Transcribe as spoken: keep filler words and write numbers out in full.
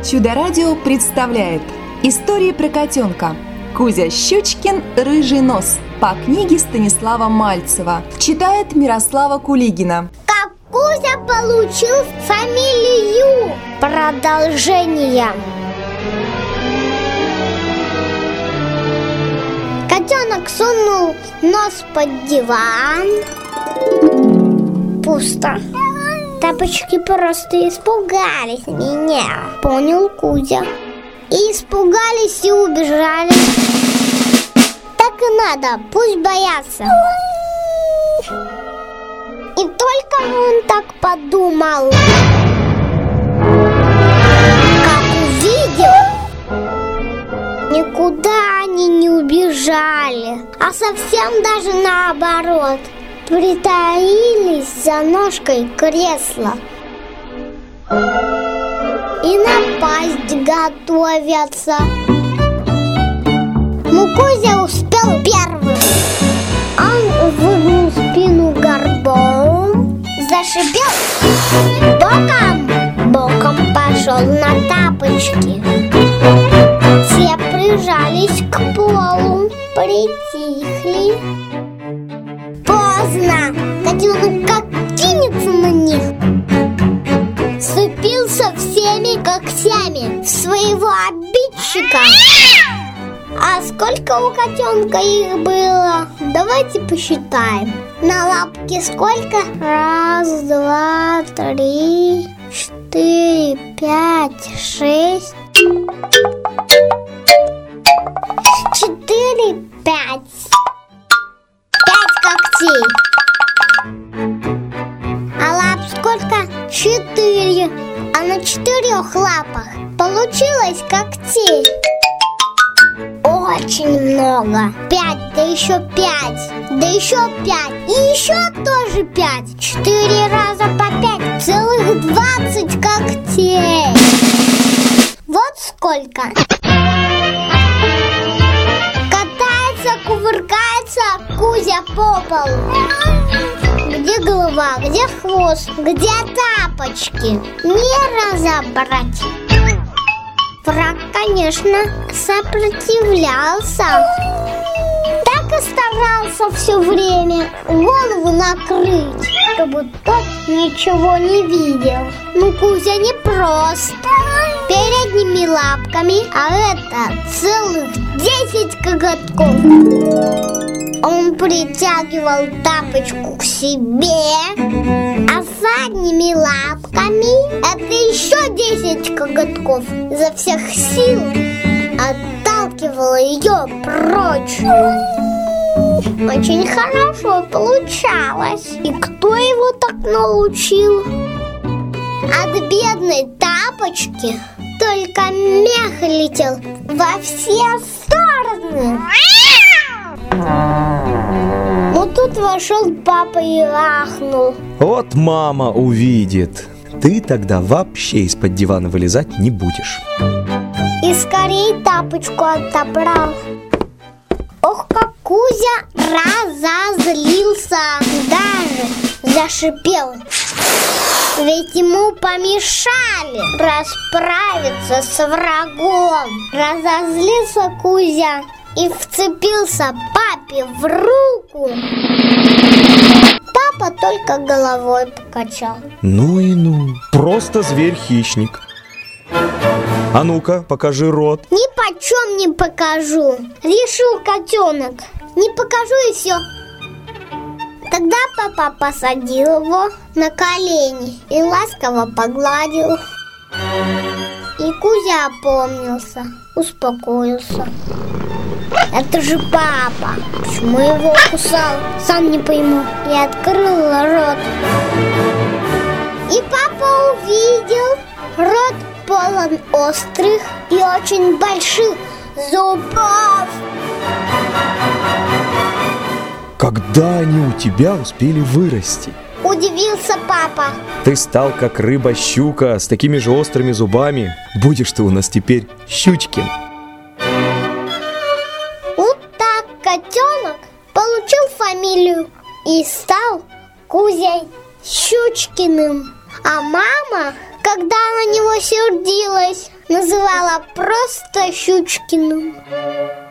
Чудо-радио представляет истории про котенка. Кузя Щучкин «Рыжий нос» по книге Станислава Мальцева. Читает Мирослава Кулигина. Как Кузя получил фамилию. Продолжение. Котенок сунул нос под диван. Пусто. Тапочки просто испугались меня, понял Кузя. И испугались и убежали. Так и надо, пусть боятся. И только он так подумал, как увидел, никуда они не убежали, а совсем даже наоборот, притаились за ножкой кресла и напасть готовятся. Но Кузя успел первым. Он выгнул спину горбом, зашипел боком, боком пошел на тапочки. Все прижались к полу, притихли. Поздно! Котенок как кинется на них, вцепился всеми когтями в своего обидчика. А сколько у котенка их было? Давайте посчитаем. На лапке сколько? Раз, два, три, четыре, пять, шесть. Четыре, пять. Пять когтей. А лап сколько? Четыре. А на четырех лапах получилось когтей очень много. Пять, да еще пять, да еще пять, и еще тоже пять. Четыре раза по пять, целых двадцать когтей. Вот сколько. Катается, кувыркается Кузя по полу. Где голова, где хвост, где тапочки? Не разобрать. Враг, конечно, сопротивлялся. Так и старался все время голову накрыть, чтобы тот ничего не видел. Но Кузя не прост. Передними лапками, а это целых десять коготков. Он притягивал тапочку к себе, а задними лапками это еще десять коготков изо всех сил отталкивало ее прочь. Очень хорошо получалось. И кто его так научил? От бедной тапочки только мех летел во все стороны. Но тут вошел папа и ахнул. Вот мама увидит. Ты тогда вообще из-под дивана вылезать не будешь. И скорей тапочку отобрал. Ох, как Кузя разозлился, даже зашипел. Ведь ему помешали расправиться с врагом. Разозлился Кузя и вцепился папе в руку. Папа только головой покачал. Ну и ну, просто зверь-хищник. А ну-ка, покажи рот. Ни почем не покажу. Решил котенок. Не покажу и все. Тогда папа посадил его на колени и ласково погладил. И Кузя опомнился, успокоился. Это же папа. Почему его кусал? Сам не пойму. И открыл рот. И папа увидел, рот полон острых и очень больших зубов. Когда они у тебя успели вырасти? Удивился папа. Ты стал как рыба-щука с такими же острыми зубами. Будешь ты у нас теперь Щучкин. Вот так котенок получил фамилию и стал Кузей Щучкиным. А мама, когда на него сердилась, называла просто Щучкиным.